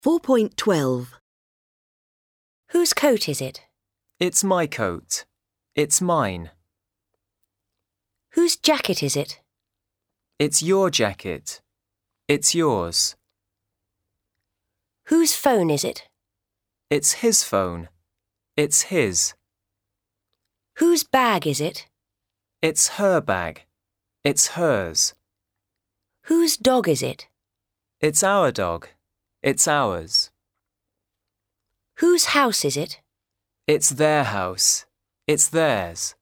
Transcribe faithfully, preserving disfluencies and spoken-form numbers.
four point twelve. Whose coat is it? It's my coat. It's mine. Whose jacket is it? It's your jacket. It's yours. Whose phone is it? It's his phone. It's his. Whose bag is it? It's her bag. It's hers. Whose dog is it? It's our dog. It's ours. Whose house is it? It's their house. It's theirs.